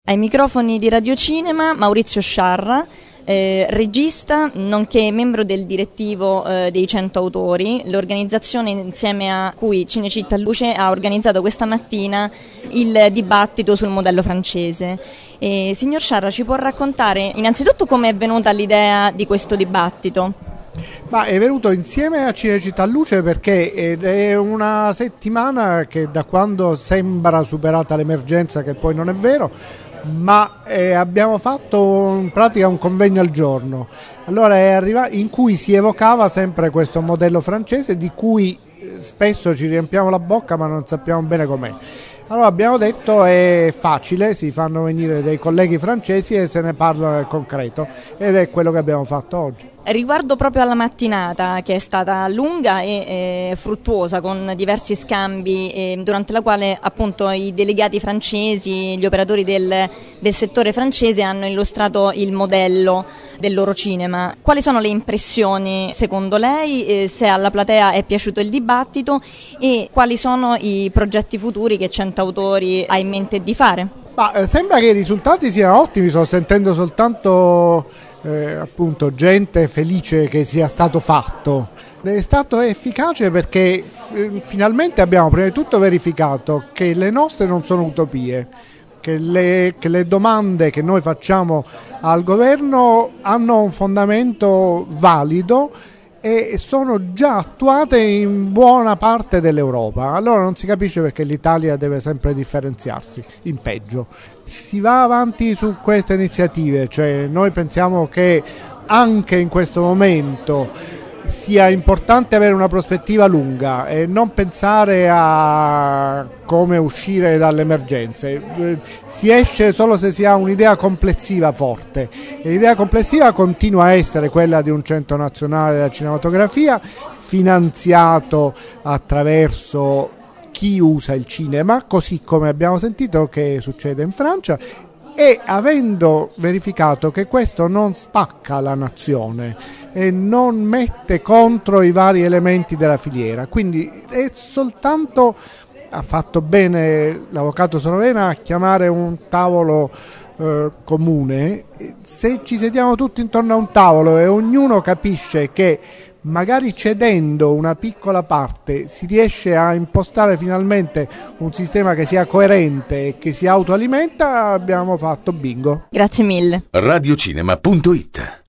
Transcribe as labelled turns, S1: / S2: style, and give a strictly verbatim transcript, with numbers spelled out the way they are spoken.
S1: Ai microfoni di Radio Cinema Maurizio Sciarra, eh, regista nonché membro del direttivo eh, dei cento autori, l'organizzazione insieme a cui Cinecittà Luce ha organizzato questa mattina il dibattito sul modello francese. Eh, signor Sciarra, ci può raccontare innanzitutto come è venuta l'idea di questo dibattito?
S2: Ma è venuto insieme a Cinecittà Luce perché è una settimana che, da quando sembra superata l'emergenza, che poi non è vero, ma eh, abbiamo fatto in pratica un convegno al giorno. Allora è arrivato, in cui si evocava sempre questo modello francese di cui spesso ci riempiamo la bocca ma non sappiamo bene com'è. Allora abbiamo detto è facile, si fanno venire dei colleghi francesi e se ne parla nel concreto, ed è quello che abbiamo fatto oggi.
S1: Riguardo proprio alla mattinata, che è stata lunga e eh, fruttuosa, con diversi scambi, eh, durante la quale appunto i delegati francesi, gli operatori del, del settore francese hanno illustrato il modello del loro cinema. Quali sono le impressioni secondo lei, eh, se alla platea è piaciuto il dibattito e quali sono i progetti futuri che cento autori ha in mente di fare?
S2: Ma, eh, sembra che i risultati siano ottimi, sto sentendo soltanto... Eh, appunto gente felice che sia stato fatto. È stato efficace perché f- finalmente abbiamo prima di tutto verificato che le nostre non sono utopie, che le, che le domande che noi facciamo al governo hanno un fondamento valido e sono già attuate in buona parte dell'Europa. Allora non si capisce perché l'Italia deve sempre differenziarsi in peggio. Si va avanti su queste iniziative, cioè noi pensiamo che anche in questo momento sia importante avere una prospettiva lunga e non pensare a come uscire dalle emergenze. Si esce solo se si ha un'idea complessiva forte, e l'idea complessiva continua a essere quella di un centro nazionale della cinematografia finanziato attraverso chi usa il cinema, così come abbiamo sentito che succede in Francia, e avendo verificato che questo non spacca la nazione e non mette contro i vari elementi della filiera, quindi è soltanto, ha fatto bene l'avvocato Sorovena a chiamare un tavolo eh, comune. Se ci sediamo tutti intorno a un tavolo e ognuno capisce che magari cedendo una piccola parte si riesce a impostare finalmente un sistema che sia coerente e che si autoalimenta, abbiamo fatto bingo.
S1: Grazie mille.
S3: radiocinema punto it